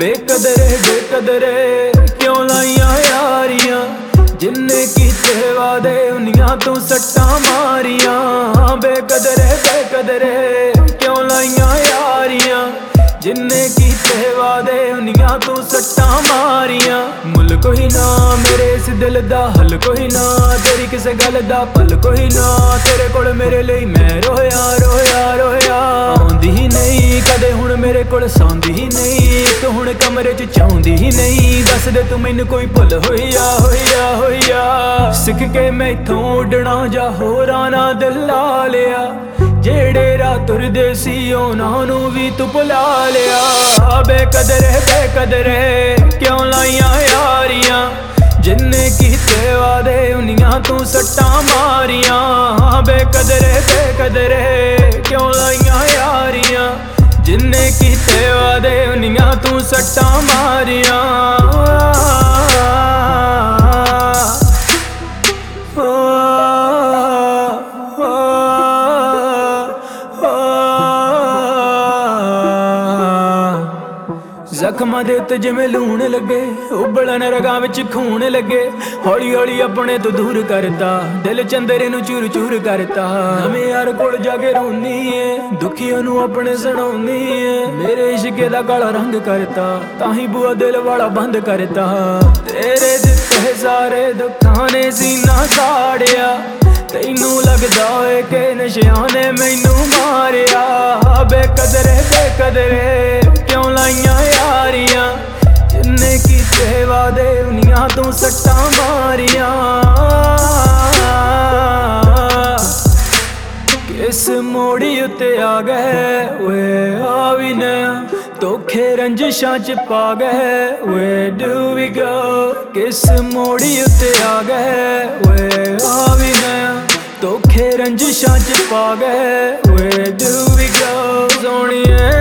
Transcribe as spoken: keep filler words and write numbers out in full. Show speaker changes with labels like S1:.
S1: बेकदरे बेकदरे क्यों लाइया यारियां, जिन्ने कीते वादे उन्नियां तू सट्टा मारियां। बेकदरे बेकदरे क्यों लाइया यारियां, जिन्ने कीते वादे उन्नियां तू सट्टा मारियां। मुल कोई ना मेरे इस दिल दा, हल कोई ना तेरी किसे गल दा, पल कोई ना तेरे कोल मेरे लिए मैं रोया रोया रोया। आउंदी ही नहीं कदे हुण मेरे कोल, सौंदी ही नहीं तू हुण कमरे च चाहुंदी ही नहीं। दस दे तू मैनू कोई भुल होईया होईया होईया। सिख के मैथों उडना जा होरां ना दिल ला लिया, जेड़े राह तुरदे सी उन्हां नू भी तू भुला लिया। बेकदरे बेकदरे क्यों लाइया यारियां, जिन्ने कीते वादे उन्नियां तू सट्टा मारियां। बेकदरे बेकदरे क्यों लाइया यारियां, जिन्ने कीते वादे उन्नियां तू सट्टा मारियां। जख्मां दे उत्ते जिवें लूण लगे, उबलण रगां विच खून लगे। हौली हौली अपने तो दूर करता, दिल चंदरे नू चूर चूर करता। नवें यार कोल जाके रोनी है, दुखियां नू अपने सुणाउंदी है। मेरे इश्के दा काला रंग करता, ताही बुआ दिल वाला बंद करता। तेरे दित्ते सारे दुखां ने सीना साड़िया, तैनू लगदा होए कि नशियां ने मैनू मारिया। बेकदरे बेकदरे क्यों लाइया यारियां, जिन्ने कीते वादे उन्नियां तू सट्टा मारियां। किस मोड़ी उत्ते आ गए वे आवी ने, धोखे रंजिशां च पा गए वे डू वी गो। किस मोड़ी उत्ते आ गए वे आवी ने, धोखे रंजिशां च पा गए वे डू वी गो। सोहणिए